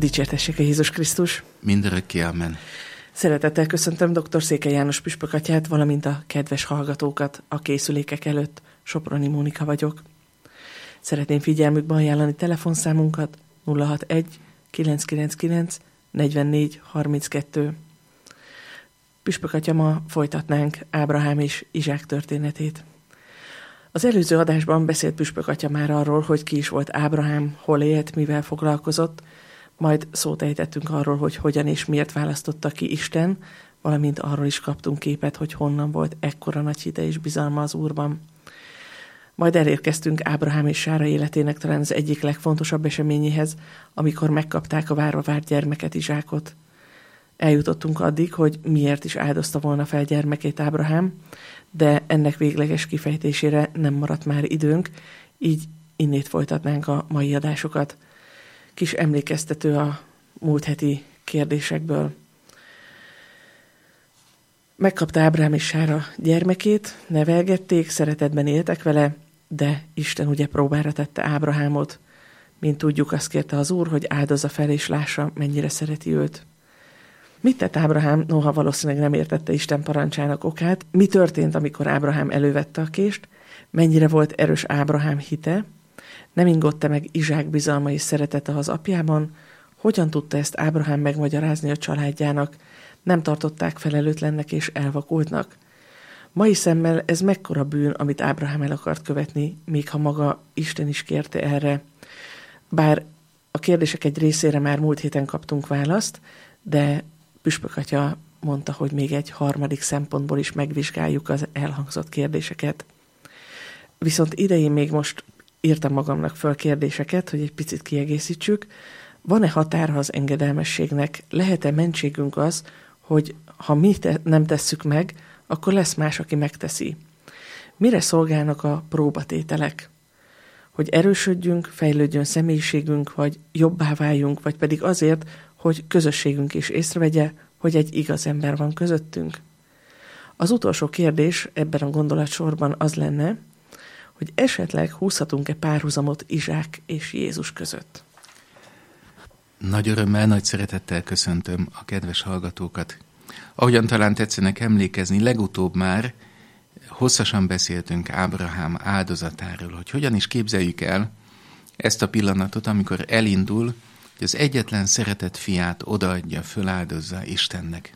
Dicsértessék a Jézus Krisztus! Mindörökké, amen. Szeretettel köszöntöm dr. Székely János püspök atyát, valamint a kedves hallgatókat a készülékek előtt. Soproni Mónika vagyok. Szeretném figyelmükbe ajánlani telefonszámunkat 061 999 44 32. Püspök atya, ma folytatnánk Ábrahám és Izsák történetét. Az előző adásban beszélt püspök atya már arról, hogy ki is volt Ábrahám, hol élt, mivel foglalkozott, majd szót ejtettünk arról, hogy hogyan és miért választotta ki Isten, valamint arról is kaptunk képet, hogy honnan volt ekkora nagy hite és bizalma az Úrban. Majd elérkeztünk Ábrahám és Sára életének talán az egyik legfontosabb eseményéhez, amikor megkapták a várva várt gyermeket, Izsákot. Eljutottunk addig, hogy miért is áldozta volna fel gyermekét Ábrahám, de ennek végleges kifejtésére nem maradt már időnk, így innét folytatnánk a mai adásokat. Kis emlékeztető a múlt heti kérdésekből. Megkapta Ábrahám és Sára gyermekét, nevelgették, szeretetben éltek vele, de Isten ugye próbára tette Ábrahámot. Mint tudjuk, azt kérte az Úr, hogy áldozza fel és lássa, mennyire szereti őt. Mit tett Ábrahám, noha valószínűleg nem értette Isten parancsának okát? Mi történt, amikor Ábrahám elővette a kést? Mennyire volt erős Ábrahám hite? Nem ingott-e meg Izsák bizalma és szeretete az apjában? Hogyan tudta ezt Ábrahám megmagyarázni a családjának? Nem tartották felelőtlennek és elvakultnak? Mai szemmel ez mekkora bűn, amit Ábrahám el akart követni, még ha maga Isten is kérte erre. Bár a kérdések egy részére már múlt héten kaptunk választ, de püspök atya mondta, hogy még egy harmadik szempontból is megvizsgáljuk az elhangzott kérdéseket. Viszont idején még most írtam magamnak föl kérdéseket, hogy egy picit kiegészítsük. Van-e határa az engedelmességnek? Lehet-e mentségünk az, hogy ha mi nem tesszük meg, akkor lesz más, aki megteszi? Mire szolgálnak a próbatételek? Hogy erősödjünk, fejlődjön személyiségünk, vagy jobbá váljunk, vagy pedig azért, hogy közösségünk is észrevegye, hogy egy igaz ember van közöttünk? Az utolsó kérdés ebben a gondolatsorban az lenne, hogy esetleg húzhatunk-e párhuzamot Izsák és Jézus között? Nagy örömmel, nagy szeretettel köszöntöm a kedves hallgatókat. Ahogyan talán tetszenek emlékezni, legutóbb már hosszasan beszéltünk Ábrahám áldozatáról, hogy hogyan is képzeljük el ezt a pillanatot, amikor elindul, hogy az egyetlen szeretett fiát odaadja, föláldozza Istennek.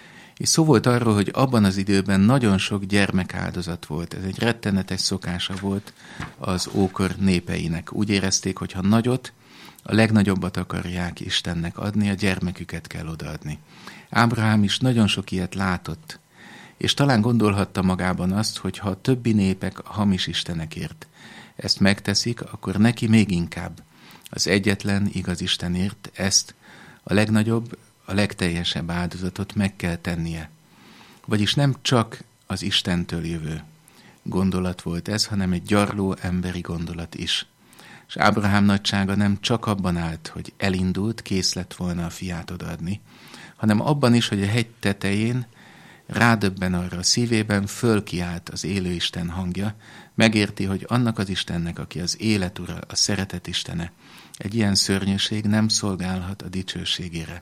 És szó volt arról, hogy abban az időben nagyon sok gyermekáldozat volt. Ez egy rettenetes szokása volt az ókor népeinek. Úgy érezték, hogy ha nagyot, a legnagyobbat akarják Istennek adni, a gyermeküket kell odaadni. Ábrahám is nagyon sok ilyet látott, és talán gondolhatta magában azt, hogy ha a többi népek hamis istenekért ezt megteszik, akkor neki még inkább az egyetlen igaz Istenért ezt a legnagyobb, a legteljesebb áldozatot meg kell tennie. Vagyis nem csak az Istentől jövő gondolat volt ez, hanem egy gyarló emberi gondolat is. És Ábrahám nagysága nem csak abban állt, hogy elindult, kész lett volna a fiát odaadni, hanem abban is, hogy a hegy tetején rádöbben arra, a szívében fölkiált az élő Isten hangja, megérti, hogy annak az Istennek, aki az élet ura, a szeretet Istene, egy ilyen szörnyűség nem szolgálhat a dicsőségére.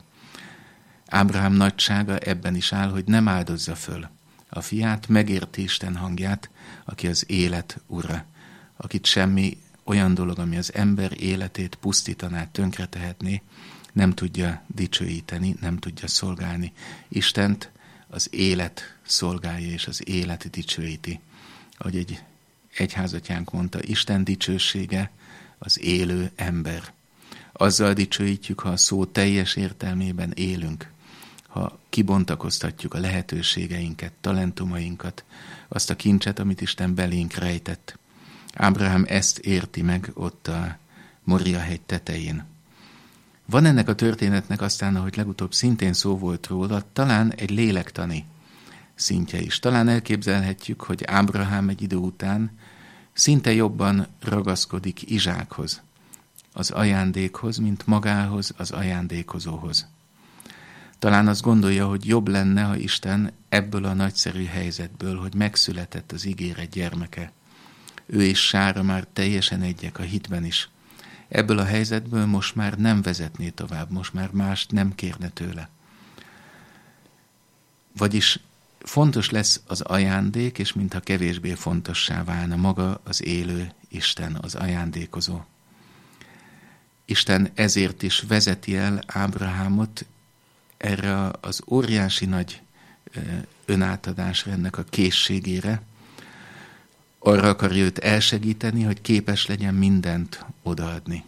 Ábrahám nagysága ebben is áll, hogy nem áldozza föl a fiát, megérti Isten hangját, aki az élet ura, akit semmi olyan dolog, ami az ember életét pusztítaná, tönkretehetné, nem tudja dicsőíteni, nem tudja szolgálni. Istent az élet szolgálja, és az élet dicsőíti. Ahogy egy egyházatyánk mondta, Isten dicsősége az élő ember. Azzal dicsőítjük, ha a szó teljes értelmében élünk, ha kibontakoztatjuk a lehetőségeinket, talentumainkat, azt a kincset, amit Isten belénk rejtett. Ábrahám ezt érti meg ott a Moria hegy tetején. Van ennek a történetnek aztán, ahogy legutóbb szintén szó volt róla, talán egy lélektani szintje is. Talán elképzelhetjük, hogy Ábrahám egy idő után szinte jobban ragaszkodik Izsákhoz, az ajándékhoz, mint magához, az ajándékozóhoz. Talán azt gondolja, hogy jobb lenne, ha Isten ebből a nagyszerű helyzetből, hogy megszületett az ígéret gyermeke. Ő és Sára már teljesen egyek a hitben is. ebből a helyzetből most már nem vezetné tovább, most már mást nem kérne tőle. Vagyis fontos lesz az ajándék, és mintha kevésbé fontossá válna maga az élő Isten, az ajándékozó. Isten ezért is vezeti el Ábrahámot erre az óriási nagy önátadásra, ennek a készségére. Arra akarja őt elsegíteni, hogy képes legyen mindent odaadni.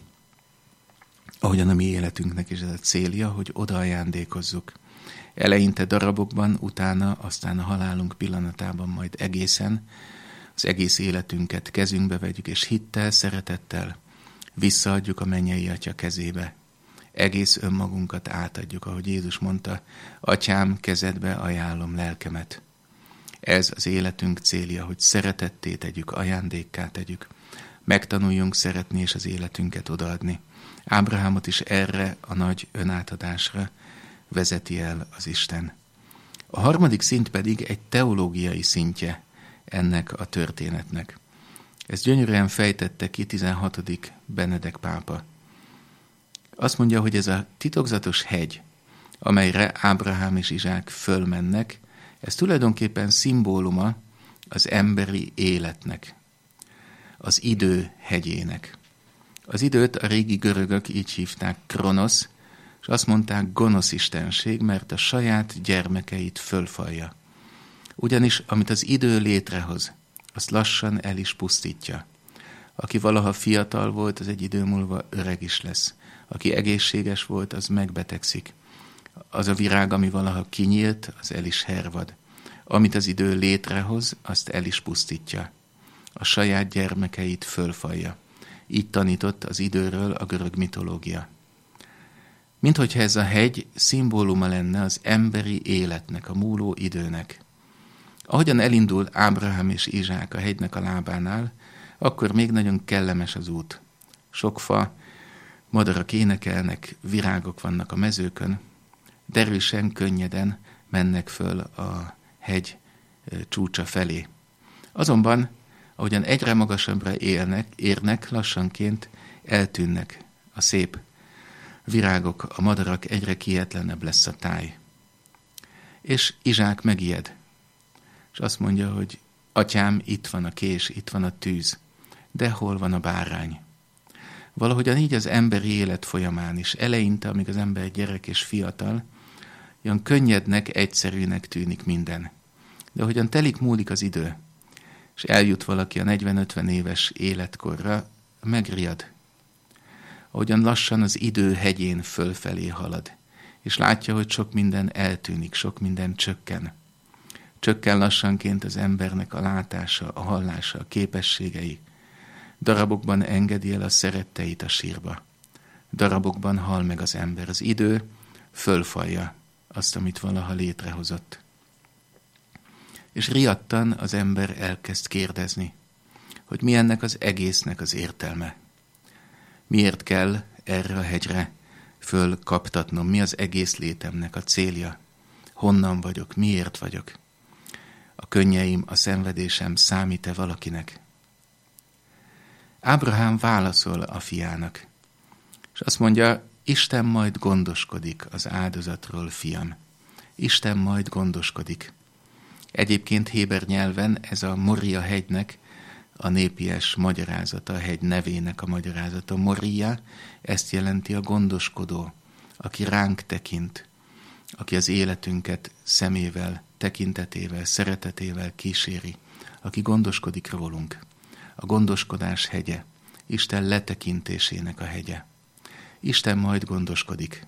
Ahogyan a mi életünknek is ez a célja, hogy odaajándékozzuk. Eleinte darabokban, utána, aztán a halálunk pillanatában majd egészen az egész életünket kezünkbe vegyük, és hittel, szeretettel visszaadjuk a mennyei Atya kezébe. Egész önmagunkat átadjuk, ahogy Jézus mondta, Atyám, kezedbe ajánlom lelkemet. Ez az életünk célja, hogy szeretetté tegyük, ajándékká tegyük. Megtanuljunk szeretni és az életünket odaadni. Ábrahámot is erre a nagy önátadásra vezeti el az Isten. A harmadik szint pedig egy teológiai szintje ennek a történetnek. Ezt gyönyörűen fejtette ki 16. Benedek pápa. Azt mondja, hogy ez a titokzatos hegy, amelyre Ábrahám és Izsák fölmennek, ez tulajdonképpen szimbóluma az emberi életnek, az idő hegyének. Az időt a régi görögök így hívták Kronosz, és azt mondták gonosz istenség, mert a saját gyermekeit fölfalja. Ugyanis, amit az idő létrehoz, azt lassan el is pusztítja. Aki valaha fiatal volt, az egy idő múlva öreg is lesz. Aki egészséges volt, az megbetegszik. Az a virág, ami valaha kinyílt, az el is hervad. Amit az idő létrehoz, azt el is pusztítja. A saját gyermekeit fölfalja. Így tanított az időről a görög mitológia. Minthogyha ez a hegy szimbóluma lenne az emberi életnek, a múló időnek. Ahogyan elindul Ábrahám és Izsák a hegynek a lábánál, akkor még nagyon kellemes az út. Sok fa, madarak énekelnek, virágok vannak a mezőkön, derűsen, könnyeden mennek föl a hegy csúcsa felé. Azonban, ahogyan egyre magasabbra érnek, lassanként eltűnnek a szép virágok, a madarak, egyre kietlenebb lesz a táj. És Izsák megijed, és azt mondja, hogy Atyám, itt van a kés, itt van a tűz, de hol van a bárány? Valahogyan így az emberi élet folyamán is, eleinte, amíg az ember gyerek és fiatal, olyan könnyednek, egyszerűnek tűnik minden. De ahogyan múlik az idő, és eljut valaki a 40-50 éves életkorra, megriad. Ahogyan lassan az idő hegyén fölfelé halad, és látja, hogy sok minden eltűnik, sok minden csökken. Csökken lassanként az embernek a látása, a hallása, a képességei. Darabokban engedi el a szeretteit a sírba. Darabokban hal meg az ember. Az idő fölfalja azt, amit valaha létrehozott. És riadtan az ember elkezd kérdezni, hogy mi ennek az egésznek az értelme. Miért kell erre a hegyre fölkaptatnom? Mi az egész létemnek a célja? Honnan vagyok? Miért vagyok? A könnyeim, a szenvedésem számít-e valakinek? Ábrahám válaszol a fiának, és azt mondja, Isten majd gondoskodik az áldozatról, fiam. Isten majd gondoskodik. Egyébként héber nyelven ez a Moria hegynek a népies magyarázata, a hegy nevének a magyarázata. Moria, ezt jelenti a gondoskodó, aki ránk tekint, aki az életünket szemével, tekintetével, szeretetével kíséri, aki gondoskodik rólunk. A gondoskodás hegye, Isten letekintésének a hegye. Isten majd gondoskodik.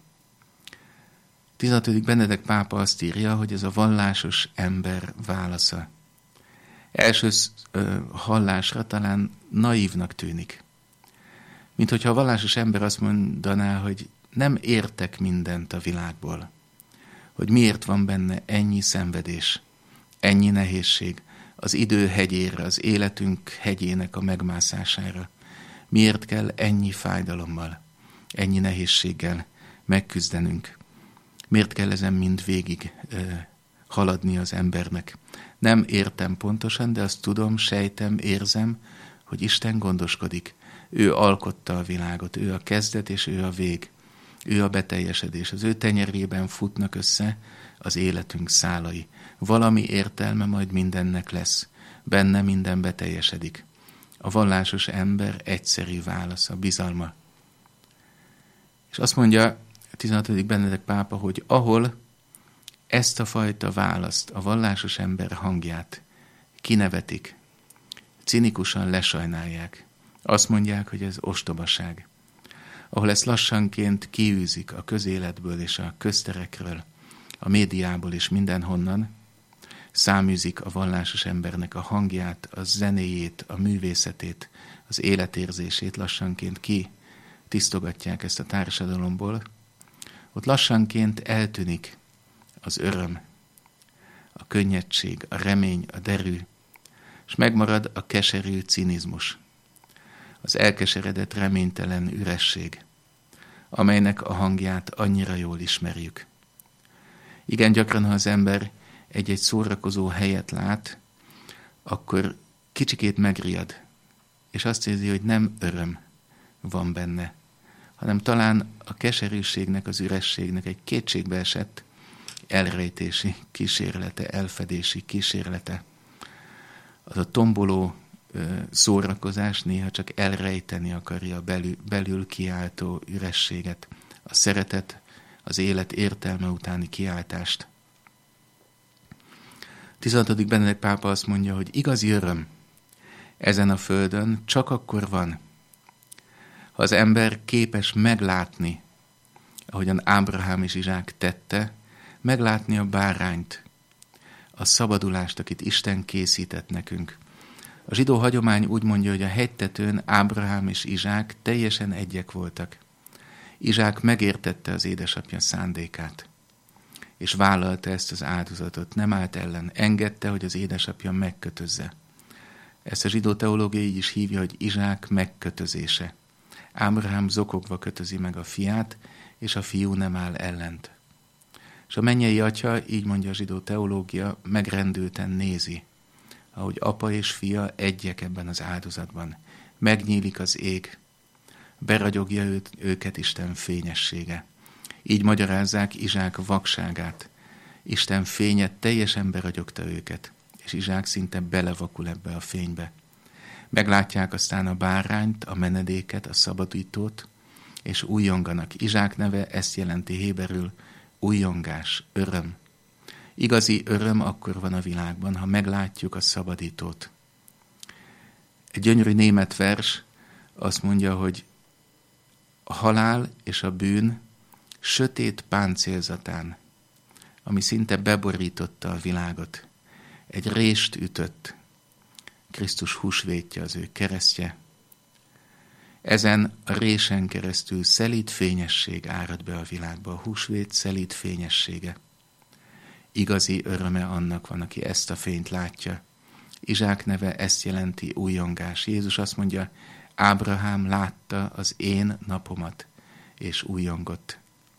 16. Benedek pápa azt írja, hogy ez a vallásos ember válasza. Első hallásra talán naívnak tűnik. Mint hogyha a vallásos ember azt mondaná, hogy nem értek mindent a világból. Hogy miért van benne ennyi szenvedés, ennyi nehézség az idő hegyére, az életünk hegyének a megmászására. Miért kell ennyi fájdalommal, ennyi nehézséggel megküzdenünk? Miért kell ezen mind végig haladni az embernek? Nem értem pontosan, de azt tudom, sejtem, érzem, hogy Isten gondoskodik. Ő alkotta a világot, ő a kezdet és ő a vég. Ő a beteljesedés. Az ő tenyerében futnak össze az életünk szálai. Valami értelme majd mindennek lesz. Benne minden beteljesedik. A vallásos ember egyszerű válasz, a bizalma. És azt mondja a 16. Benedek pápa, hogy ahol ezt a fajta választ, a vallásos ember hangját kinevetik, cinikusan lesajnálják, azt mondják, hogy ez ostobaság. Ahol ezt lassanként kiűzik a közéletből és a közterekről, a médiából és mindenhonnan, száműzik a vallásos embernek a hangját, a zenéjét, a művészetét, az életérzését, lassanként tisztogatják ezt a társadalomból, ott lassanként eltűnik az öröm, a könnyedség, a remény, a derű, és megmarad a keserű cinizmus, az elkeseredett, reménytelen üresség, amelynek a hangját annyira jól ismerjük. Igen, gyakran, ha az ember egy-egy szórakozó helyet lát, akkor kicsikét megriad, és azt érzi, hogy nem öröm van benne, hanem talán a keserűségnek, az ürességnek egy kétségbeesett elrejtési kísérlete, elfedési kísérlete. Az a tomboló szórakozás néha csak elrejteni akarja a belül kiáltó ürességet, a szeretet, az élet értelme utáni kiáltást. 16. Benedek pápa azt mondja, hogy igazi öröm ezen a földön csak akkor van, ha az ember képes meglátni, ahogyan Ábrahám és Izsák tette, meglátni a bárányt, a szabadulást, akit Isten készített nekünk. A zsidó hagyomány úgy mondja, hogy a hegytetőn Ábrahám és Izsák teljesen egyek voltak. Izsák megértette az édesapja szándékát, és vállalta ezt az áldozatot, nem állt ellen, engedte, hogy az édesapja megkötözze. Ezt a zsidó teológia így is hívja, hogy Izsák megkötözése. Ábrahám zokogva kötözi meg a fiát, és a fiú nem áll ellent. És a mennyei atya, így mondja a zsidó teológia, megrendülten nézi, ahogy apa és fia egyek ebben az áldozatban. Megnyílik az ég, beragyogja őket Isten fényessége. Így magyarázzák Izsák vakságát. Isten fénye teljesen beragyogta őket, és Izsák szinte belevakul ebbe a fénybe. Meglátják aztán a bárányt, a menedéket, a szabadítót, és újonganak. Izsák neve ezt jelenti héberül, újongás, öröm. Igazi öröm akkor van a világban, ha meglátjuk a szabadítót. Egy gyönyörű német vers azt mondja, hogy a halál és a bűn sötét páncélzatán, ami szinte beborította a világot, egy rést ütött. Krisztus húsvétje, az ő keresztje. Ezen a résen keresztül szelíd fényesség árad be a világba, a húsvét szelíd fényessége. Igazi öröme annak van, aki ezt a fényt látja. Izsák neve ezt jelenti, újongás. Jézus azt mondja, Ábrahám látta az én napomat, és újongott.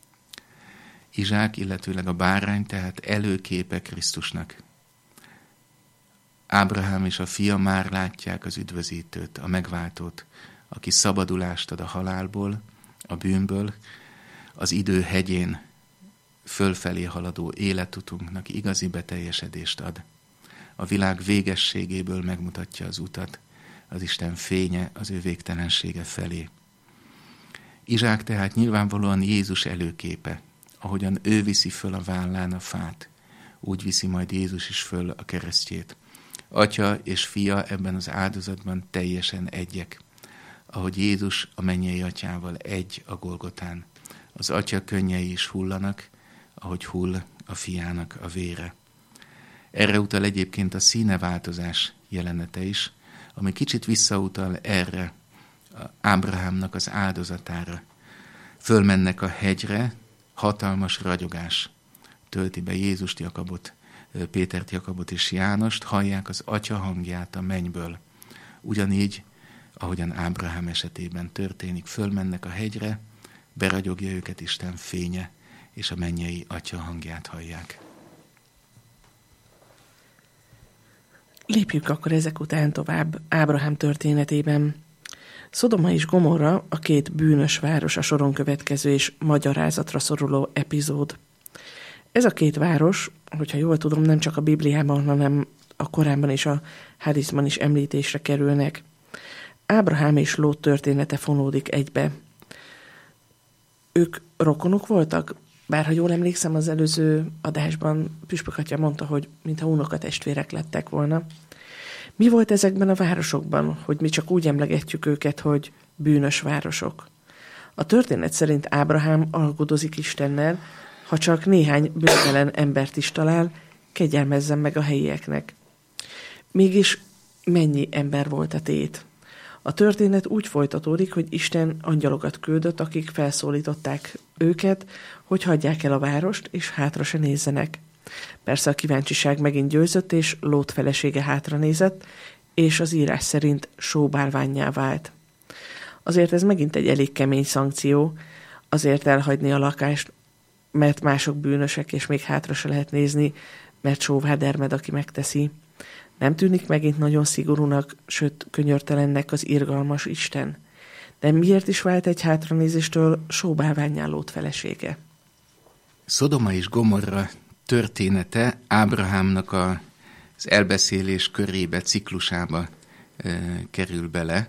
Izsák, illetőleg a bárány, tehát előképe Krisztusnak. Ábrahám és a fia már látják az üdvözítőt, a megváltót, aki szabadulást ad a halálból, a bűnből, az idő hegyén fölfelé haladó életutunknak igazi beteljesedést ad. A világ végességéből megmutatja az utat, az Isten fénye az ő végtelensége felé. Izsák tehát nyilvánvalóan Jézus előképe, ahogyan ő viszi föl a vállán a fát, úgy viszi majd Jézus is föl a keresztjét. Atya és fia ebben az áldozatban teljesen egyek, ahogy Jézus a mennyei atyával egy a Golgotán. Az atya könnyei is hullanak, ahogy hull a fiának a vére. Erre utal egyébként a színeváltozás jelenete is, ami kicsit visszautal erre, Ábrahámnak az áldozatára. Fölmennek a hegyre, hatalmas ragyogás tölti be Jézust, Jakabot, Pétert, Jakabot és Jánost, hallják az atya hangját a mennyből. Ugyanígy, ahogyan Ábrahám esetében történik, fölmennek a hegyre, beragyogja őket Isten fénye, és a mennyei atya hangját hallják. Lépjük akkor ezek után tovább Ábrahám történetében. Szodoma és Gomorra a két bűnös város a soron következő és magyarázatra szoruló epizód. Ez a két város, hogyha jól tudom, nem csak a Bibliában, hanem a Koránban és a Hadiszban is említésre kerülnek. Ábrahám és Lót története fonódik egybe. Ők rokonok voltak? Bár ha jól emlékszem, az előző adásban Püspök atya mondta, hogy mintha unokatestvérek lettek volna. Mi volt ezekben a városokban, hogy mi csak úgy emlegetjük őket, hogy bűnös városok? A történet szerint Ábrahám alkudozik Istennel, ha csak néhány bűntelen embert is talál, kegyelmezzen meg a helyieknek. Mégis mennyi ember volt a tét? A történet úgy folytatódik, hogy Isten angyalokat küldött, akik felszólították őket, hogy hagyják el a várost, és hátra se nézzenek. Persze a kíváncsiság megint győzött, és Lót felesége hátra nézett, és az írás szerint sóbálvánnyá vált. Azért ez megint egy elég kemény szankció, azért elhagyni a lakást, mert mások bűnösek, és még hátra se lehet nézni, mert sóvá dermed, aki megteszi. Nem tűnik megint nagyon szigorúnak, sőt könyörtelennek az irgalmas Isten? De miért is vált egy hátranézéstől sóbálvánnyá Lót felesége? Szodoma és Gomorra története Ábrahámnak az elbeszélés körébe, ciklusába kerül bele.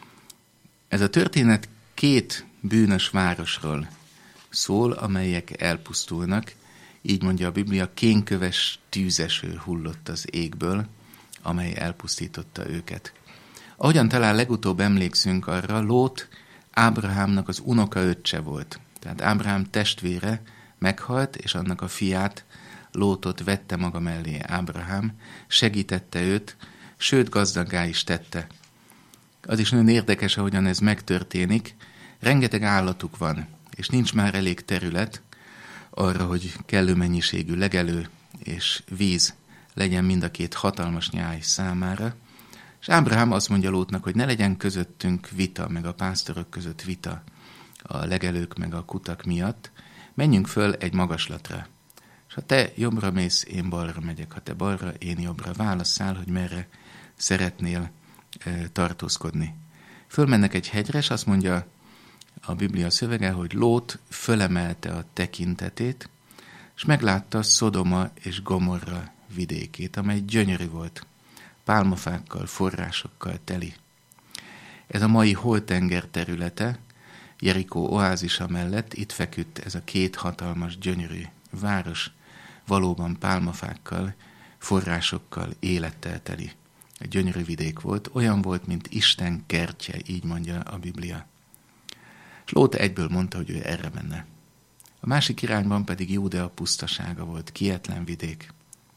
Ez a történet két bűnös városról szól, amelyek elpusztulnak. Így mondja a Biblia, kénköves tűzeső hullott az égből, amely elpusztította őket. Ahogyan talán legutóbb emlékszünk arra, Lót Ábrahámnak az unokaöccse volt. Tehát Ábrahám testvére meghalt, és annak a fiát, Lótot vette maga mellé Ábrahám, segítette őt, sőt gazdaggá is tette. Az is nagyon érdekes, ahogyan ez megtörténik. Rengeteg állatuk van, és nincs már elég terület arra, hogy kellő mennyiségű legelő és víz legyen mind a két hatalmas nyáj számára. És Ábrahám azt mondja Lótnak, hogy ne legyen közöttünk vita, meg a pásztorok között vita a legelők meg a kutak miatt. Menjünk föl egy magaslatra. És ha te jobbra mész, én balra megyek. Ha te balra, én jobbra. Válasszál, hogy merre szeretnél tartózkodni. Fölmennek egy hegyre, és azt mondja a Biblia szövege, hogy Lót fölemelte a tekintetét, és meglátta Szodoma és Gomorra vidékét, amely gyönyörű volt, pálmafákkal, forrásokkal teli. Ez a mai Holtenger területe, Jerikó oázisa mellett itt feküdt ez a két hatalmas, gyönyörű város, valóban pálmafákkal, forrásokkal, élettel teli. Egy gyönyörű vidék volt, olyan volt, mint Isten kertje, így mondja a Biblia. És Lót egyből mondta, hogy ő erre menne. A másik irányban pedig Júdea pusztasága volt, kietlen vidék.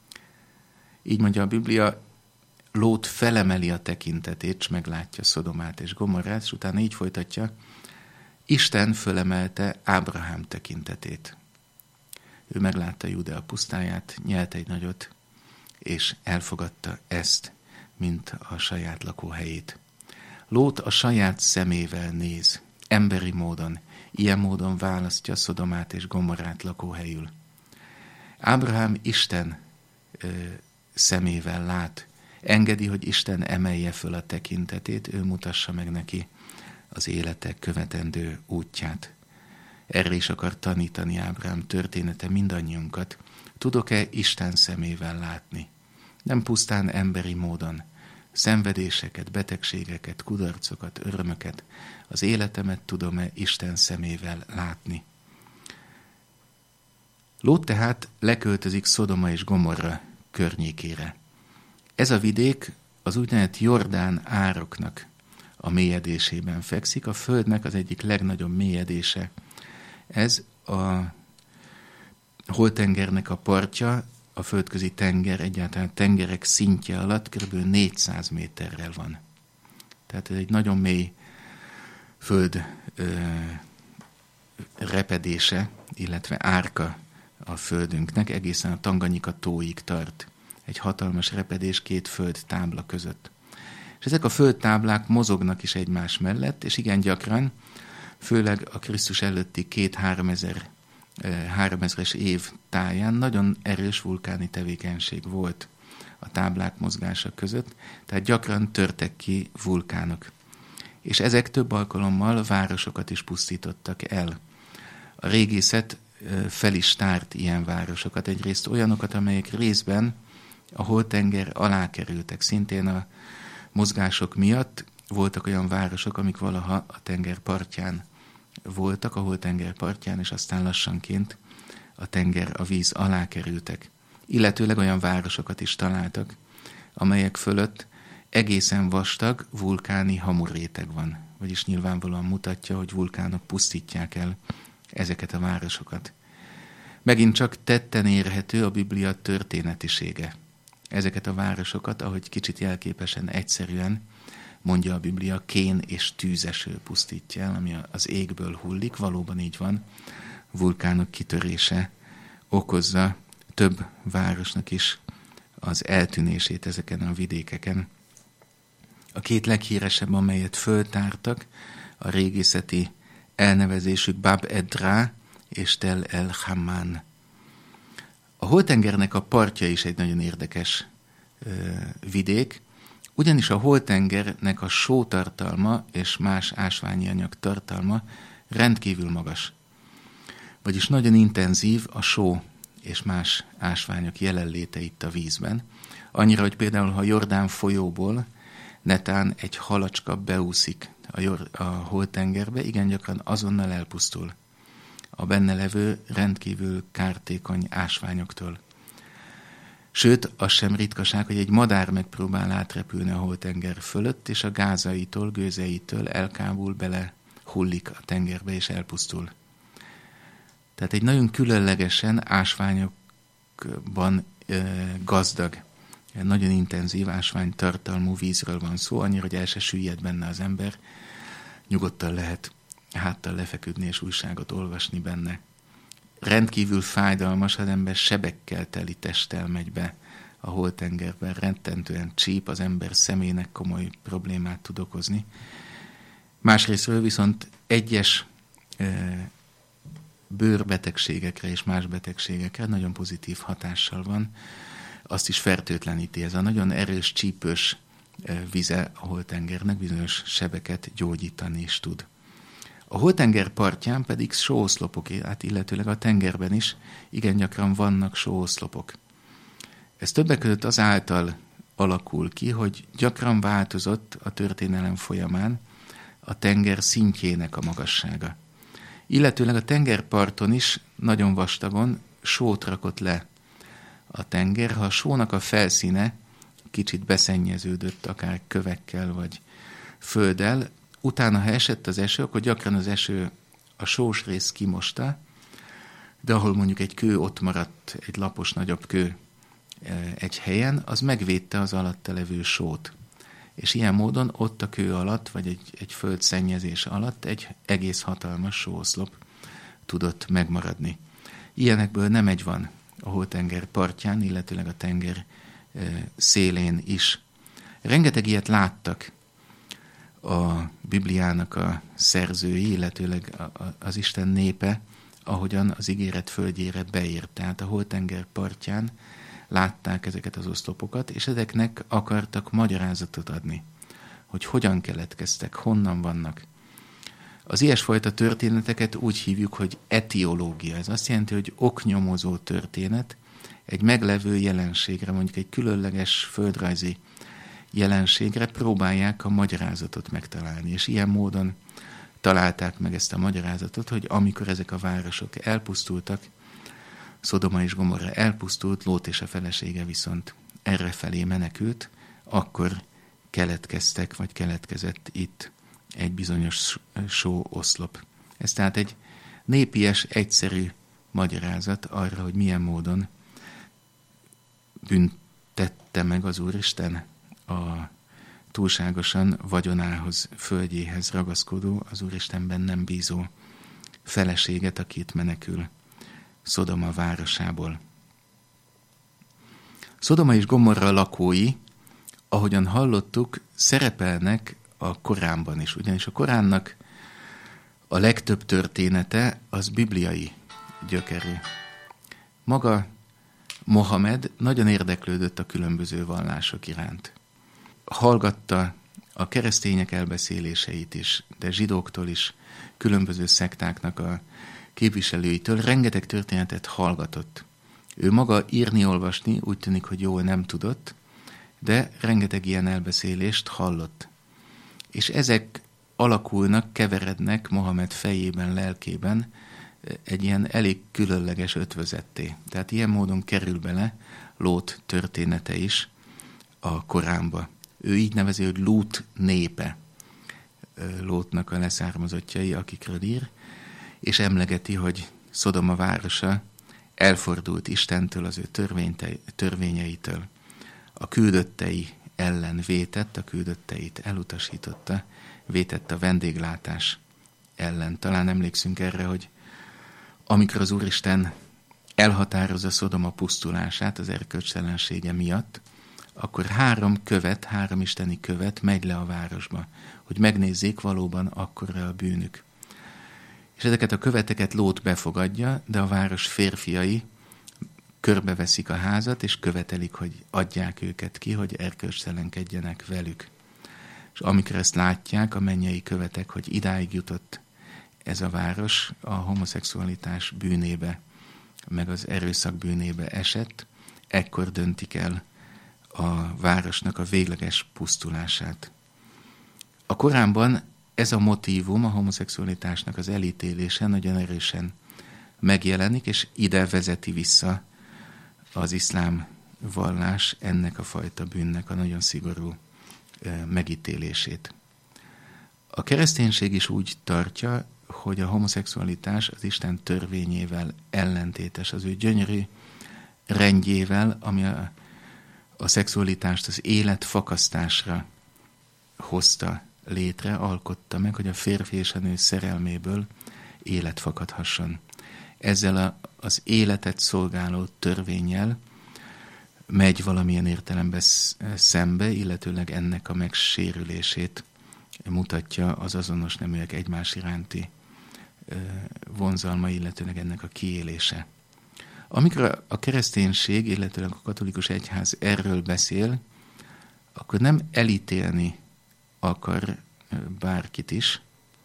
Így mondja a Biblia, Lót felemeli a tekintetét, és meglátja Szodomát és Gomorrát, és utána így folytatja, Isten fölemelte Ábrahám tekintetét. Ő meglátta Júdea pusztáját, nyelt egy nagyot, és elfogadta ezt, mint a saját lakóhelyét. Lót a saját szemével néz, emberi módon, ilyen módon választja Szodomát és Gomorrát lakóhelyül. Ábrahám Isten szemével lát, engedi, hogy Isten emelje föl a tekintetét, ő mutassa meg neki az élete követendő útját. Erre is akar tanítani Ábrahám története mindannyiunkat. Tudok-e Isten szemével látni? Nem pusztán emberi módon. Szenvedéseket, betegségeket, kudarcokat, örömöket, az életemet tudom-e Isten szemével látni? Lót tehát leköltözik Szodoma és Gomorra környékére. Ez a vidék az úgynevezett Jordán ároknak a mélyedésében fekszik, a földnek az egyik legnagyobb mélyedése. Ez a Holtengernek a partja, a földközi tenger, egyáltalán tengerek szintje alatt kb. 400 méterrel van. Tehát ez egy nagyon mély föld repedése, illetve árka a földünknek, egészen a Tanganyika tóig tart. Egy hatalmas repedés két földtábla között. És ezek a földtáblák mozognak is egymás mellett, és igen gyakran, főleg a Krisztus előtti 3000-es év táján nagyon erős vulkáni tevékenység volt a táblák mozgása között, tehát gyakran törtek ki vulkánok. és ezek több alkalommal városokat is pusztítottak el. A régészet fel is tárt ilyen városokat, egyrészt olyanokat, amelyek részben a holtenger alá kerültek. Szintén a mozgások miatt voltak olyan városok, amik valaha a tenger partján voltak, a holtenger partján, és aztán lassanként a víz alá kerültek. Illetőleg olyan városokat is találtak, amelyek fölött egészen vastag vulkáni hamuréteg van. Vagyis nyilvánvalóan mutatja, hogy vulkánok pusztítják el ezeket a városokat. Megint csak tetten érhető a Biblia történetisége. Ezeket a városokat, ahogy kicsit jelképesen, egyszerűen mondja a Biblia, kén és tűzeső pusztítja el, ami az égből hullik, valóban így van. Vulkánok kitörése okozza több városnak is az eltűnését ezeken a vidékeken. A két leghíresebb, amelyet föltártak, a régészeti elnevezésük Bab Edra és Tel El Hammán. A holtengernek a partja is egy nagyon érdekes vidék, ugyanis a holtengernek a sótartalma és más ásványi anyag tartalma rendkívül magas. Vagyis nagyon intenzív a só és más ásványok jelenléte itt a vízben. Annyira, hogy például, ha a Jordán folyóból netán egy halacska beúszik a holtengerbe, igen gyakran azonnal elpusztul a benne levő rendkívül kártékony ásványoktól. Sőt, az sem ritkaság, hogy egy madár megpróbál átrepülni a holtenger fölött, és a gázaitól, gőzeitől elkábul, bele hullik a tengerbe, és elpusztul. Tehát egy nagyon különlegesen ásványokban gazdag, nagyon intenzív ásványtartalmú vízről van szó, annyira, hogy el se süllyed benne az ember, nyugodtan lehet háttal lefeküdni és újságot olvasni benne. Rendkívül fájdalmas, az ember sebekkel teli testtel megy be a holtengerben, rettentően csíp, az ember szemének komoly problémát tud okozni. Másrésztről viszont egyes bőrbetegségekre és más betegségekre nagyon pozitív hatással van, azt is fertőtleníti. Ez a nagyon erős, csípős vize a holtengernek bizonyos sebeket gyógyítani is tud. A holtenger partján pedig sóoszlopok, illetőleg a tengerben is igen gyakran vannak sóoszlopok. Ez többek között azáltal alakul ki, hogy gyakran változott a történelem folyamán a tenger szintjének a magassága. Illetőleg a tengerparton is nagyon vastagon sót rakott le a tenger. Ha a sónak a felszíne kicsit beszennyeződött, akár kövekkel vagy földdel, utána, ha esett az eső, akkor gyakran az eső a sós rész kimosta, de ahol mondjuk egy kő ott maradt, egy lapos, nagyobb kő egy helyen, az megvédte az alatta levő sót. És ilyen módon ott a kő alatt, vagy egy földszennyezés alatt egy egész hatalmas sóoszlop tudott megmaradni. Ilyenekből nem egy van a holtenger partján, illetőleg a tenger szélén is. Rengeteg ilyet láttak a Bibliának a szerzői, illetőleg az Isten népe, ahogyan az ígéret földjére beért. Tehát a holtenger partján látták ezeket az oszlopokat, és ezeknek akartak magyarázatot adni, hogy hogyan keletkeztek, honnan vannak. Az ilyesfajta történeteket úgy hívjuk, hogy etiológia. Ez azt jelenti, hogy oknyomozó történet egy meglevő jelenségre, mondjuk egy különleges földrajzi jelenségre próbálják a magyarázatot megtalálni. És ilyen módon találták meg ezt a magyarázatot, hogy amikor ezek a városok elpusztultak, Szodoma és Gomorra elpusztult, Lót és a felesége viszont errefelé menekült, akkor keletkezett itt egy bizonyos sóoszlop. Ez tehát egy népies, egyszerű magyarázat arra, hogy milyen módon büntette meg az Úristen a túlságosan vagyonához, földjéhez ragaszkodó, az Úristenben nem bízó feleséget, akit menekül Szodoma városából. Szodoma és Gomorra lakói, ahogyan hallottuk, szerepelnek a Koránban is, ugyanis a Koránnak a legtöbb története az bibliai gyökerű. Maga Mohamed nagyon érdeklődött a különböző vallások iránt. Hallgatta a keresztények elbeszéléseit is, de zsidóktól is, különböző szektáknak a képviselőitől rengeteg történetet hallgatott. Ő maga írni-olvasni úgy tűnik, hogy jól nem tudott, de rengeteg ilyen elbeszélést hallott. És ezek alakulnak, keverednek Mohamed fejében, lelkében egy ilyen elég különleges ötvözetté. Tehát ilyen módon kerül bele Lót története is a Koránba. Ő így nevezi, hogy Lút népe, Lótnak a leszármazottjai, akikről ír, és emlegeti, hogy Szodoma városa elfordult Istentől, az ő törvényeitől. A küldöttei ellen vétett, a küldötteit elutasította, vétett a vendéglátás ellen. Talán emlékszünk erre, hogy amikor az Úristen elhatározza Szodoma pusztulását az erkölcstelensége miatt, akkor 3 isteni követ megy le a városba, hogy megnézzék valóban akkora a bűnük. És ezeket a követeket Lót befogadja, de a város férfiai körbeveszik a házat, és követelik, hogy adják őket ki, hogy erkölcstelenkedjenek velük. És amikor ezt látják, a mennyei követek, hogy idáig jutott ez a város, a homoszexualitás bűnébe, meg az erőszak bűnébe esett, ekkor döntik el a városnak a végleges pusztulását. A Koránban ez a motívum, a homoszexualitásnak az elítélése nagyon erősen megjelenik, és ide vezeti vissza az iszlám vallás ennek a fajta bűnnek a nagyon szigorú megítélését. A kereszténység is úgy tartja, hogy a homoszexualitás az Isten törvényével ellentétes, az ő gyönyörű rendjével, ami a szexualitást az élet fakasztásra hozta létre, alkotta meg, hogy a férfi és a nő szerelméből élet fakadhasson. Ezzel az életet szolgáló törvénnyel megy valamilyen értelemben szembe, illetőleg ennek a megsérülését mutatja az azonos neműek egymás iránti vonzalma, illetőleg ennek a kiélése. Amikor a kereszténység, illetőleg a katolikus egyház erről beszél, akkor nem elítélni akar bárkit is.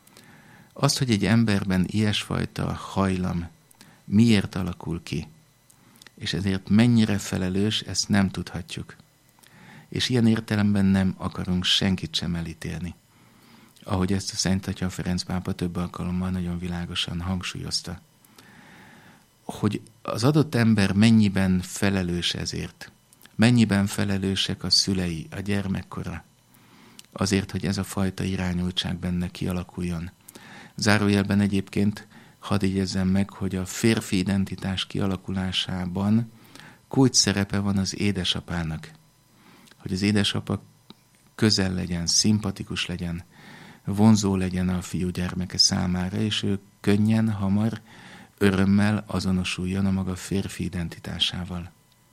Azt, hogy egy emberben ilyesfajta hajlam miért alakul ki, és ezért mennyire felelős, ezt nem tudhatjuk. És ilyen értelemben nem akarunk senkit sem elítélni. Ahogy ezt a Szent Atya Ferenc pápa több alkalommal nagyon világosan hangsúlyozta. Hogy az adott ember mennyiben felelős ezért, mennyiben felelősek a szülei, a gyermekkora, azért, hogy ez a fajta irányultság benne kialakuljon. Zárójelben egyébként hadd igyezzem meg, hogy a férfi identitás kialakulásában kulcs szerepe van az édesapának. Hogy az édesapa közel legyen, szimpatikus legyen, vonzó legyen a fiú gyermeke számára, és ő könnyen, hamar, örömmel azonosuljon a maga férfi identitásával.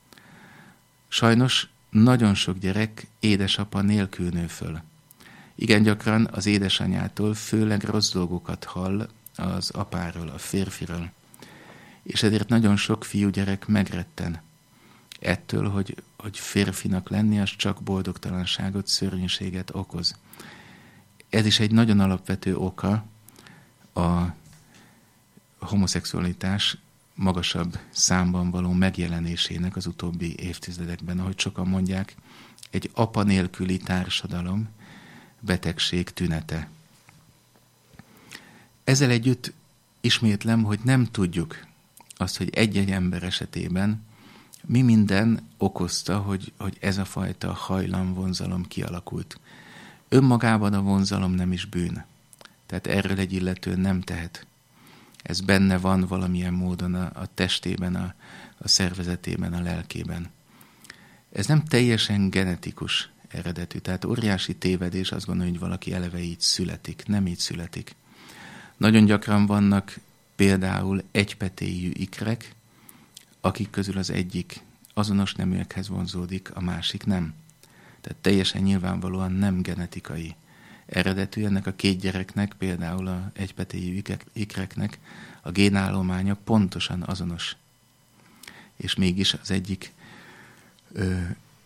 Sajnos nagyon sok gyerek édesapa nélkül nő föl. Igen gyakran az édesanyától főleg rossz dolgokat hall az apáról, a férfiről. És ezért nagyon sok fiúgyerek megretten ettől, hogy férfinak lenni, az csak boldogtalanságot, szörnyűséget okoz. Ez is egy nagyon alapvető oka a homoszexualitás magasabb számban való megjelenésének az utóbbi évtizedekben. Ahogy sokan mondják, egy apa nélküli társadalom betegség tünete. Ezzel együtt ismétlem, hogy nem tudjuk azt, hogy egy-egy ember esetében mi minden okozta, hogy ez a fajta hajlam, vonzalom kialakult. Önmagában a vonzalom nem is bűn. Tehát erről egy illető nem tehet. Ez benne van valamilyen módon a testében, a szervezetében, a lelkében. Ez nem teljesen genetikus eredetű. Tehát óriási tévedés azt gondolni, hogy valaki eleve így születik. Nem így születik. Nagyon gyakran vannak például egypetéjű ikrek, akik közül az egyik azonos neműekhez vonzódik, a másik nem. Tehát teljesen nyilvánvalóan nem genetikai eredetű. Ennek a 2 gyereknek, például a egypetéjű ikreknek a génállománya pontosan azonos. És mégis az egyik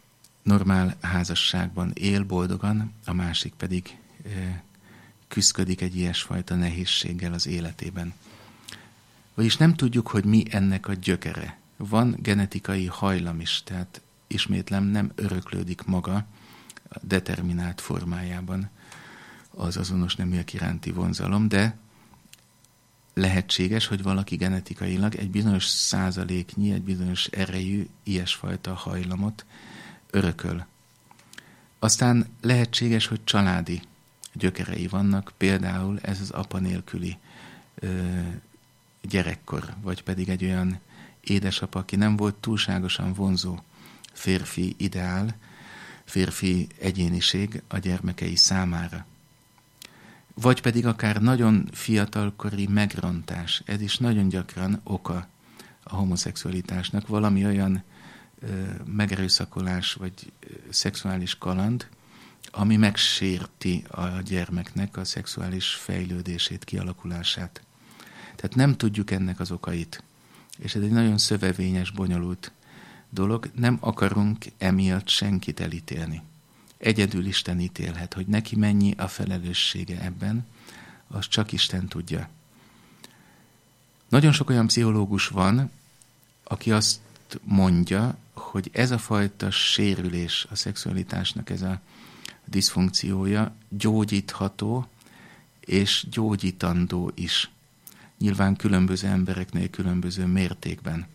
normál házasságban él boldogan, a másik pedig küszködik egy ilyesfajta nehézséggel az életében. Vagyis nem tudjuk, hogy mi ennek a gyökere. Van genetikai hajlam is, tehát ismétlem nem öröklődik maga a determinált formájában az azonos neműek iránti vonzalom, de lehetséges, hogy valaki genetikailag egy bizonyos százaléknyi, egy bizonyos erejű ilyesfajta hajlamot örököl. Aztán lehetséges, hogy családi gyökerei vannak, például ez az apa nélküli gyerekkor, vagy pedig egy olyan édesapa, aki nem volt túlságosan vonzó férfi ideál, férfi egyéniség a gyermekei számára. Vagy pedig akár nagyon fiatalkori megrontás. Ez is nagyon gyakran oka a homoszexualitásnak. Valami olyan megerőszakolás vagy szexuális kaland, ami megsérti a gyermeknek a szexuális fejlődését, kialakulását. Tehát nem tudjuk ennek az okait. És ez egy nagyon szövevényes, bonyolult dolog. Nem akarunk emiatt senkit elítélni. Egyedül Isten ítélhet, hogy neki mennyi a felelőssége ebben, azt csak Isten tudja. Nagyon sok olyan pszichológus van, aki azt mondja, hogy ez a fajta sérülés a szexualitásnak, ez a diszfunkciója gyógyítható és gyógyítandó is. Nyilván különböző embereknél különböző mértékben.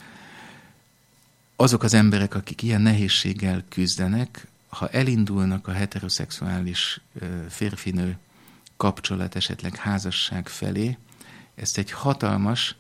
Azok az emberek, akik ilyen nehézséggel küzdenek, ha elindulnak a heteroszexuális férfinő kapcsolat, esetleg házasság felé, ezt egy hatalmas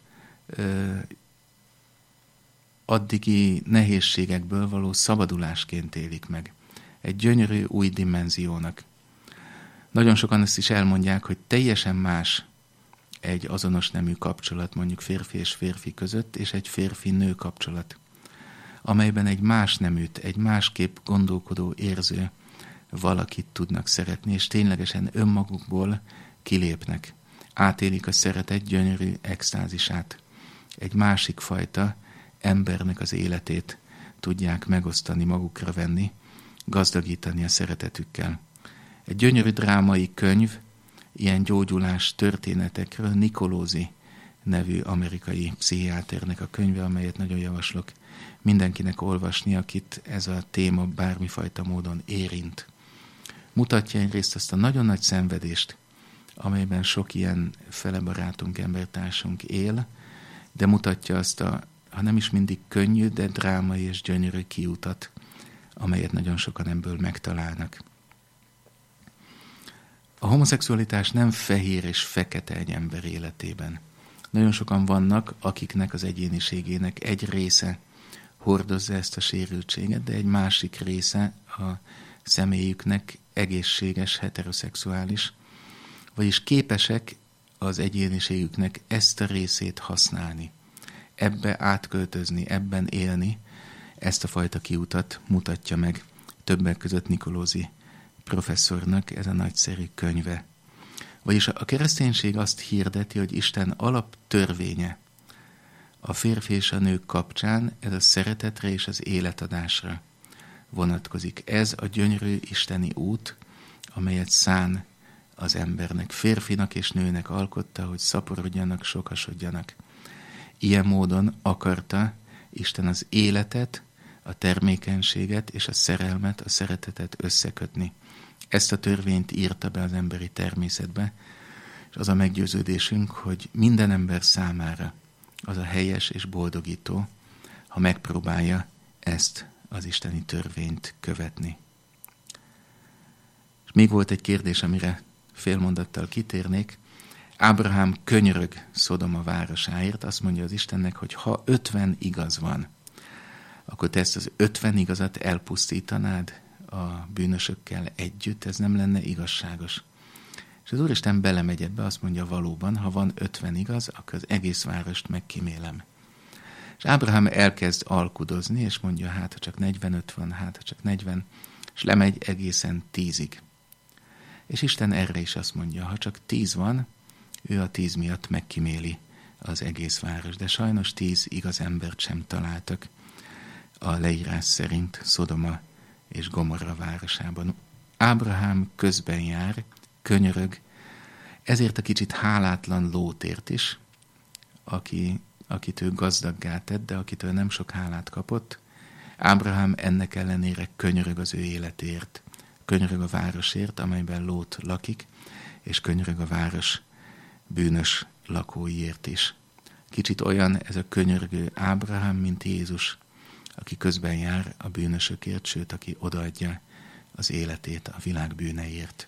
addigi nehézségekből való szabadulásként élik meg. Egy gyönyörű új dimenziónak. Nagyon sokan ezt is elmondják, hogy teljesen más egy azonos nemű kapcsolat, mondjuk férfi és férfi között, és egy férfi-nő kapcsolat, amelyben egy más neműt, egy másképp gondolkodó, érző valakit tudnak szeretni, és ténylegesen önmagukból kilépnek. Átélik a szeretet gyönyörű extázisát. Egy másik fajta embernek az életét tudják megosztani, magukra venni, gazdagítani a szeretetükkel. Egy gyönyörű drámai könyv, ilyen gyógyulás történetekről, Nicolosi nevű amerikai pszichiáternek a könyve, amelyet nagyon javaslok mindenkinek olvasni, akit ez a téma bármifajta módon érint. Mutatja egyrészt azt a nagyon nagy szenvedést, amelyben sok ilyen felebarátunk, embertársunk él, de mutatja azt a, ha nem is mindig könnyű, de drámai és gyönyörű kiutat, amelyet nagyon sokan ebből megtalálnak. A homoszexualitás nem fehér és fekete egy ember életében. Nagyon sokan vannak, akiknek az egyéniségének egy része hordozza ezt a sérültséget, de egy másik része a személyüknek egészséges, heteroszexuális, vagyis képesek az egyéniségüknek ezt a részét használni, ebbe átköltözni, ebben élni, ezt a fajta kiutat mutatja meg többek között Nicolosi professzornak ez a nagyszerű könyve. Vagyis a kereszténység azt hirdeti, hogy Isten alaptörvénye a férfi és a nők kapcsán ez a szeretetre és az életadásra vonatkozik. Ez a gyönyörű isteni út, amelyet szán az embernek, férfinak és nőnek alkotta, hogy szaporodjanak, sokasodjanak. Ilyen módon akarta Isten az életet, a termékenységet és a szerelmet, a szeretetet összekötni. Ezt a törvényt írta be az emberi természetbe, és az a meggyőződésünk, hogy minden ember számára az a helyes és boldogító, ha megpróbálja ezt az isteni törvényt követni. És még volt egy kérdés, amire félmondattal kitérnék. Ábrahám könyörög Szodoma városáért, azt mondja az Istennek, hogy ha 50 igaz van, akkor te ezt az 50 igazat elpusztítanád a bűnösökkel együtt, ez nem lenne igazságos. És az Úristen belemegy ebbe, azt mondja, valóban, ha van 50 igaz, akkor az egész várost megkímélem. És Ábrahám elkezd alkudozni, és mondja, hát ha csak 45 van, hát ha csak 40, és lemegy egészen 10-ig. És Isten erre is azt mondja, ha csak 10 van, ő a 10 miatt megkíméli az egész város. De sajnos 10 igaz embert sem találtak a leírás szerint Szodoma és Gomorra városában. Ábrahám közben jár, könyörög, ezért a kicsit hálátlan Lótért is, akit ő gazdaggá tett, de akitől nem sok hálát kapott. Ábrahám ennek ellenére könyörög az ő életért, könyörög a városért, amelyben Lót lakik, és könyörög a város bűnös lakóiért is. Kicsit olyan ez a könyörgő Ábrahám, mint Jézus, aki közben jár a bűnösökért, sőt, aki odaadja az életét a világ bűneiért.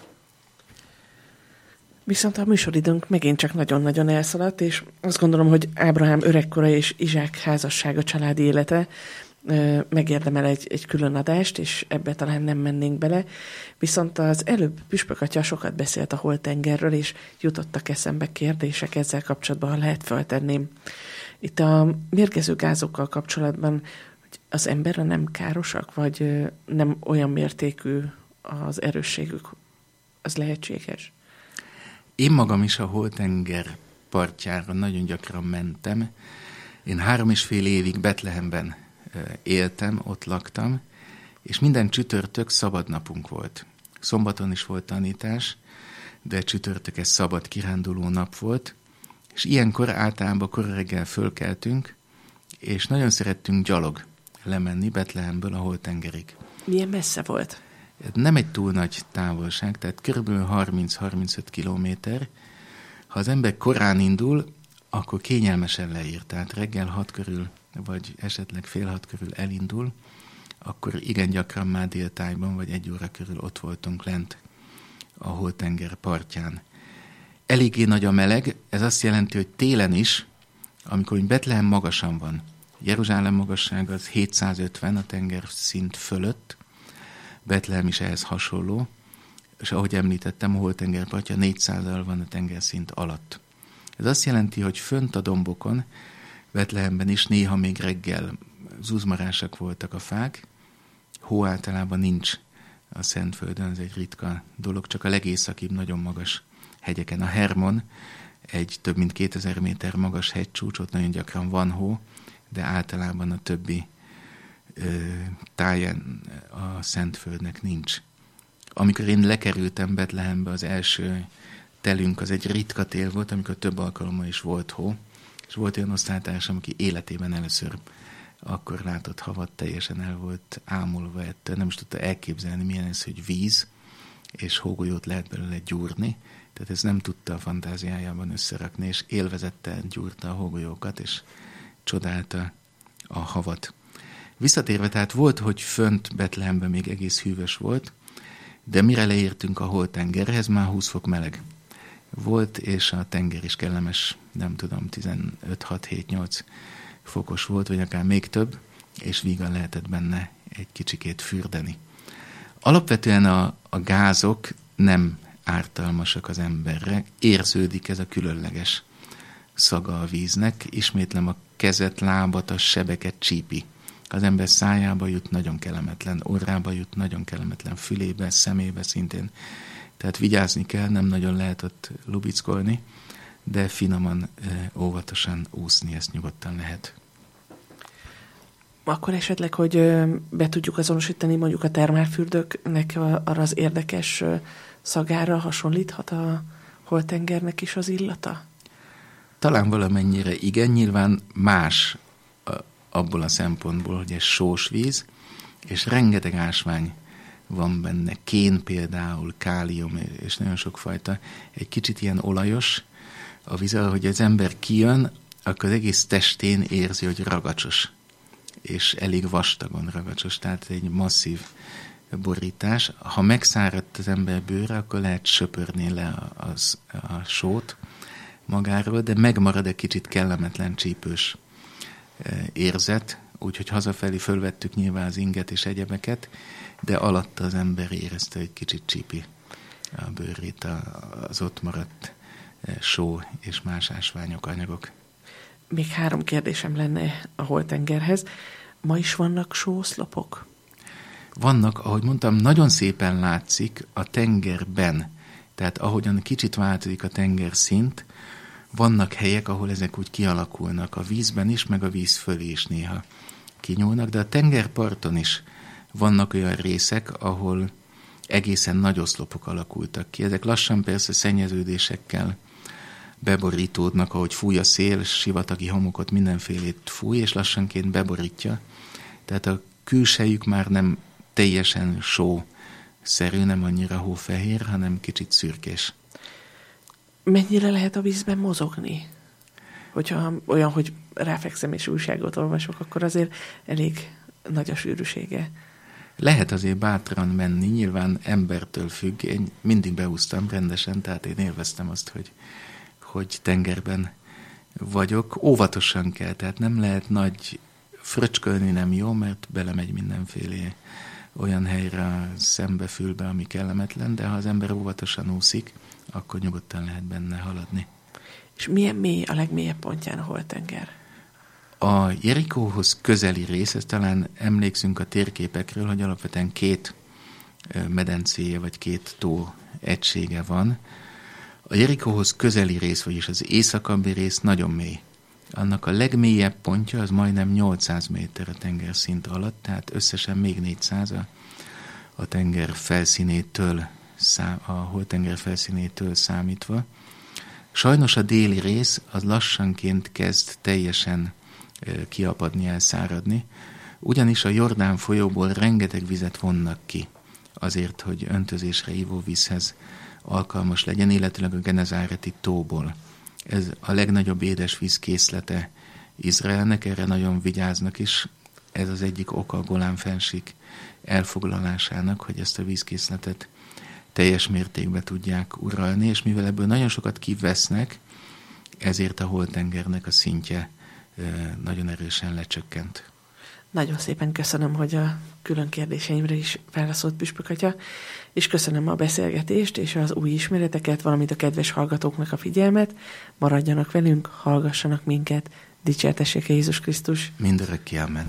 Viszont a műsoridőnk megint csak nagyon-nagyon elszaladt, és azt gondolom, hogy Ábrahám öregkora és Izsák házassága, családi élete megérdemel egy külön adást, és ebbe talán nem mennénk bele. Viszont az előbb Püspök atya sokat beszélt a holtengerről, és jutottak eszembe kérdések ezzel kapcsolatban, ha lehet feltenném. Itt a mérgező gázokkal kapcsolatban, hogy az emberre nem károsak, vagy nem olyan mértékű az erősségük, az lehetséges? Én magam is a holtenger partjára nagyon gyakran mentem. Én 3,5 évig Betlehemben éltem, ott laktam, és minden csütörtök szabad napunk volt. Szombaton is volt tanítás, de csütörtök ez szabad kiránduló nap volt, és ilyenkor általában kora reggel fölkeltünk, és nagyon szerettünk gyalog lemenni Betlehemből a holtengerig. Milyen messze volt? Nem egy túl nagy távolság, tehát kb. 30-35 kilométer. Ha az ember korán indul, akkor kényelmesen leír, tehát reggel 6 körül, vagy esetleg fél 6 körül elindul, akkor igen gyakran már déltájban, vagy 1 óra körül ott voltunk lent a holtenger partján. Eléggé nagy a meleg, ez azt jelenti, hogy télen is, amikor Betlehem magasan van, Jeruzsálem magassága az 750 a tengerszint fölött, Betlehem is ehhez hasonló, és ahogy említettem, a holtengerpartja 400-al van a tengerszint alatt. Ez azt jelenti, hogy fönt a dombokon, Betlehemben is néha még reggel zuzmarásak voltak a fák, hó általában nincs a Szentföldön, ez egy ritka dolog, csak a legészakibb, nagyon magas hegyeken. A Hermon egy több mint 2000 méter magas hegycsúcs, ott nagyon gyakran van hó, de általában a többi táján a Szentföldnek nincs. Amikor én lekerültem Betlehembe, az első telünk az egy ritka tél volt, amikor több alkalommal is volt hó, és volt olyan osztálytársam, aki életében először akkor látott havat, teljesen el volt ámulva ettől, nem is tudta elképzelni, milyen ez, hogy víz, és hógolyót lehet belőle gyúrni, tehát ez nem tudta a fantáziájában összerakni, és élvezettel gyúrta a hógolyókat, és csodálta a havat. Visszatérve, tehát volt, hogy fönt Betlehemben még egész hűvös volt, de mire leértünk a holtengerhez, már 20 fok meleg volt, és a tenger is kellemes, nem tudom, 15-6-7-8 fokos volt, vagy akár még több, és vígan lehetett benne egy kicsikét fürdeni. Alapvetően a gázok nem ártalmasak az emberre, érződik ez a különleges szaga a víznek, ismétlem a kezet, lábat, a sebeket csípi. Az ember szájába jut, nagyon kellemetlen, orrába jut, nagyon kellemetlen, fülébe, szemébe szintén. Tehát vigyázni kell, nem nagyon lehet ott lubickolni, de finoman, óvatosan úszni, ezt nyugodtan lehet. Akkor esetleg, hogy be tudjuk azonosítani mondjuk a termálfürdőknek arra az érdekes szagára hasonlíthat a holtengernek is az illata? Talán valamennyire igen, nyilván más abból a szempontból, hogy ez sós víz, és rengeteg ásvány van benne, kén például, kálium, és nagyon sokfajta, egy kicsit ilyen olajos a víz, ahogy az ember kijön, akkor az egész testén érzi, hogy ragacsos, és elég vastagon ragacsos, tehát egy masszív borítás. Ha megszáradt az ember bőre, akkor lehet söpörni le a sót magáról, de megmarad egy kicsit kellemetlen, csípős érzet, úgyhogy hazafelé fölvettük nyilván az inget és egyebeket, de alatta az ember érezte, hogy kicsit csípi a bőrét az ott maradt só és más ásványok, anyagok. Még 3 kérdésem lenne a holtengerhez. Ma is vannak sóoszlopok? Vannak, ahogy mondtam, nagyon szépen látszik a tengerben, tehát ahogyan kicsit változik a tengerszint, vannak helyek, ahol ezek úgy kialakulnak a vízben is, meg a víz fölé is néha kinyúlnak, de a tengerparton is vannak olyan részek, ahol egészen nagy oszlopok alakultak ki. Ezek lassan persze szennyeződésekkel beborítódnak, ahogy fúj a szél, sivatagi homokot, mindenfélét fúj, és lassanként beborítja. Tehát a külsejük már nem teljesen sószerű, nem annyira hófehér, hanem kicsit szürkés. Mennyire lehet a vízben mozogni? Hogyha olyan, hogy ráfekszem és újságot olvasok, akkor azért elég nagy a sűrűsége. Lehet azért bátran menni, nyilván embertől függ. Én mindig beúsztam rendesen, tehát én élveztem azt, hogy tengerben vagyok. Óvatosan kell, tehát nem lehet nagy fröcskölni, nem jó, mert belemegy mindenféle olyan helyre szembefülbe, ami kellemetlen, de ha az ember óvatosan úszik, akkor nyugodtan lehet benne haladni. És milyen mély a legmélyebb pontján a holtenger? A Jerikóhoz közeli rész, ezt talán emlékszünk a térképekről, hogy alapvetően 2 medencéje vagy 2 tó egysége van. A Jerikóhoz közeli rész, vagyis az északabbi rész nagyon mély. Annak a legmélyebb pontja az majdnem 800 méter a tengerszint alatt, tehát összesen még 400 a tenger felszínétől, a holtenger felszínétől számítva. Sajnos a déli rész az lassanként kezd teljesen kiapadni, elszáradni, ugyanis a Jordán folyóból rengeteg vizet vonnak ki, azért, hogy öntözésre ivóvízhez alkalmas legyen, illetőleg a Genezáreti tóból. Ez a legnagyobb édesvíz készlete Izraelnek, erre nagyon vigyáznak is. Ez az egyik oka a Golán-fennsík elfoglalásának, hogy ezt a vízkészletet teljes mértékben tudják uralni, és mivel ebből nagyon sokat kivesznek, ezért a holtengernek a szintje nagyon erősen lecsökkent. Nagyon szépen köszönöm, hogy a külön kérdéseimre is válaszolt Püspök atya, és köszönöm a beszélgetést és az új ismereteket, valamint a kedves hallgatóknak a figyelmet. Maradjanak velünk, hallgassanak minket. Dicsértessék Jézus Krisztus! Mindörökké, amen.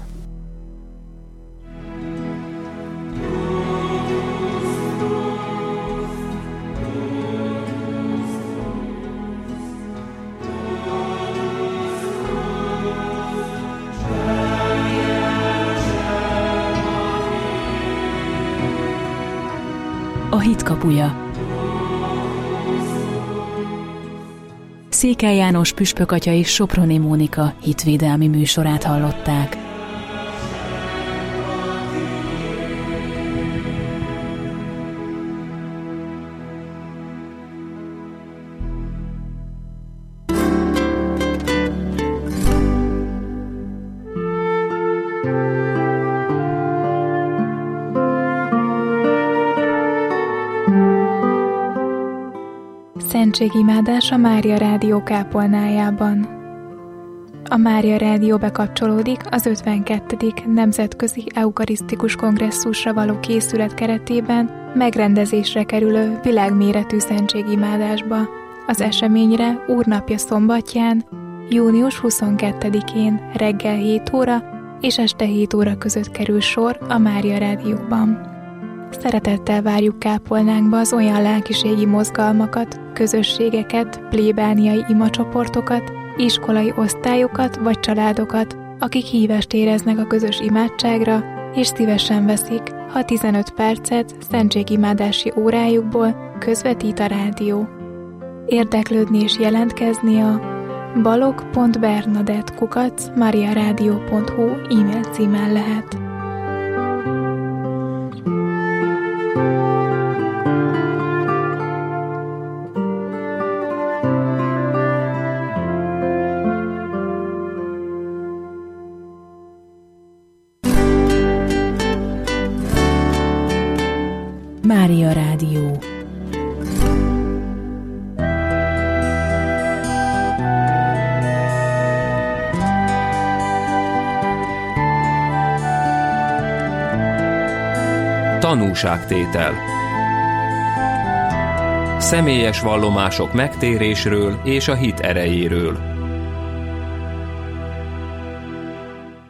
A hit kapuja. Székely János püspök atya és Soproni Mónika hitvédelmi műsorát hallották. Szentségimádás a Mária Rádió kápolnájában. A Mária Rádió bekapcsolódik az 52. Nemzetközi Eukarisztikus Kongresszusra való készület keretében megrendezésre kerülő világméretű szentségimádásba. Az eseményre Úrnapja szombatján, június 22-én reggel 7 óra és este 7 óra között kerül sor a Mária Rádióban. Szeretettel várjuk kápolnánkba az olyan lelkiségi mozgalmakat, közösségeket, plébániai imacsoportokat, iskolai osztályokat vagy családokat, akik hívást éreznek a közös imádságra, és szívesen veszik, ha 15 percet szentségimádási órájukból közvetít a rádió. Érdeklődni és jelentkezni a balog.bernadett@mariaradio.hu e-mail címen lehet. Mária Rádió. Tanúságtétel. Személyes vallomások megtérésről és a hit erejéről.